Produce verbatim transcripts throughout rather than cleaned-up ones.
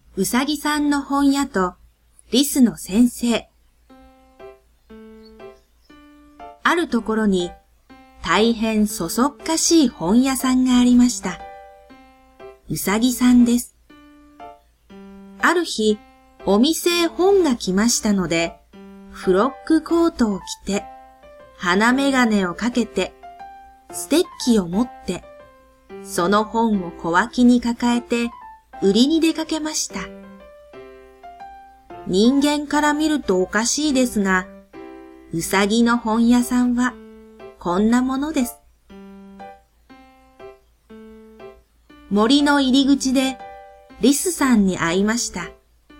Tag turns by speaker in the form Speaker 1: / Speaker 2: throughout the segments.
Speaker 1: うさぎさんの本屋とリスの先生。あるところに大変そそっかしい本屋さんがありました。うさぎさんです。ある日、お店へ本が来ましたので、フロックコートを着て、鼻眼鏡をかけて、ステッキを持って、その本を小脇に抱えて、売りに出かけました。人間から見るとおかしいですが、うさぎの本屋さんはこんなものです。森の入り口でリスさんに会いました。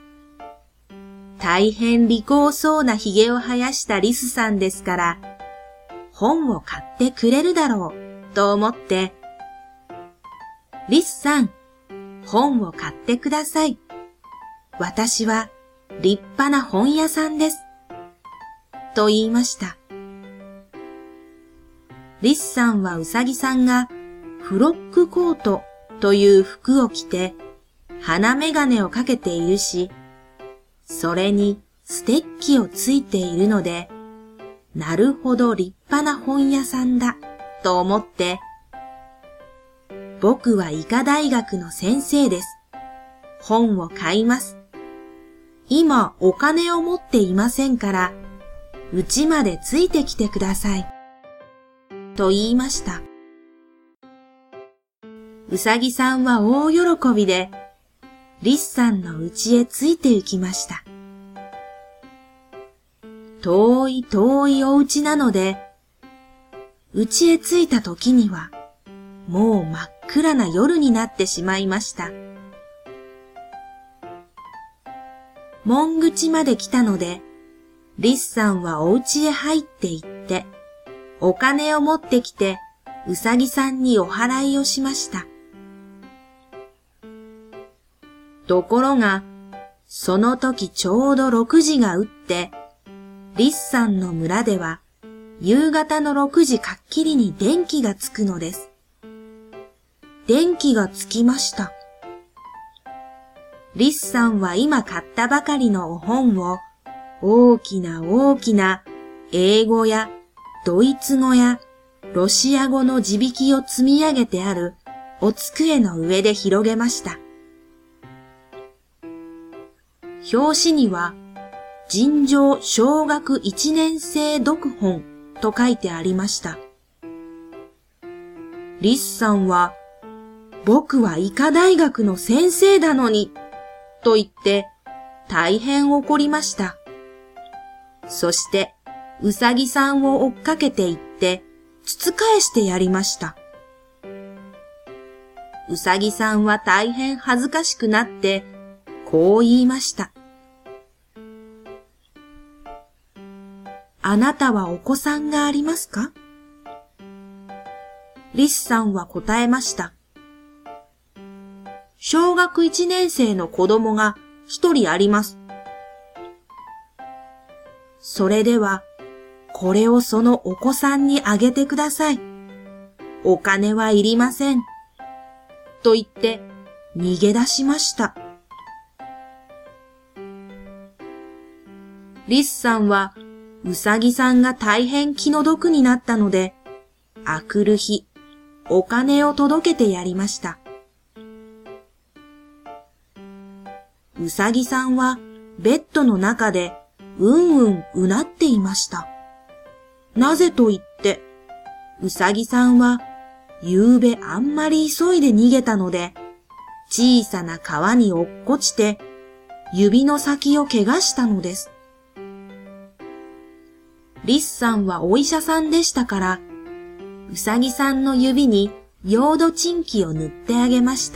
Speaker 1: 大変利口そうなひげを生やしたリスさんですから、本を買ってくれるだろうと思って、リスさん、本を買ってください。私は立派な本屋さんです。と言いました。リスさんはうさぎさんがフロックコートという服を着て鼻眼鏡をかけているし、それにステッキをついているので、なるほど立派な本屋さんだと思って、僕は医科大学の先生です。本を買います。今お金を持っていませんから、うちまでついてきてください。と言いました。うさぎさんは大喜びで、リスさんの家へついて行きました。遠い遠いお家なので、家へ着いた時には、もう真っ暗な夜になってしまいました。門口まで来たので、リスさんはお家へ入って行って、お金を持ってきて、うさぎさんにお払いをしました。ところが、その時ちょうどろくじが打って、リスさんの村では、夕方のろくじかっきりに電気がつくのです。電気がつきました。リスさんは今買ったばかりのお本を、大きな大きな英語やドイツ語やロシア語の字引きを積み上げてあるお机の上で広げました。表紙には、尋常小学一年生読本と書いてありました。リスさんは、僕は医科大学の先生なのに、と言って大変怒りました。そして、うさぎさんを追っかけて行って、つつ返してやりました。うさぎさんは大変恥ずかしくなって、こう言いました。あなたはお子さんがありますか？リスさんは答えました。小学一年生の子供が一人あります。それでは、これをそのお子さんにあげてください。お金はいりません。と言って、逃げ出しました。リスさんは、うさぎさんが大変気の毒になったので、あくる日、お金を届けてやりました。うさぎさんはベッドの中でうんうんうなっていました。なぜと言って、うさぎさんはゆうべあんまり急いで逃げたので、小さな川に落っこちて指の先を怪我したのです。リスさんはお医者さんでしたから、うさぎさんの指にヨードチンキを塗ってあげました。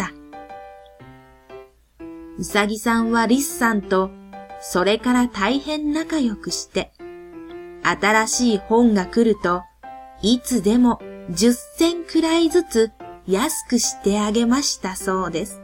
Speaker 1: うさぎさんはリスさんとそれから大変仲良くして、新しい本が来るといつでもじゅっせんくらいずつ安くしてあげましたそうです。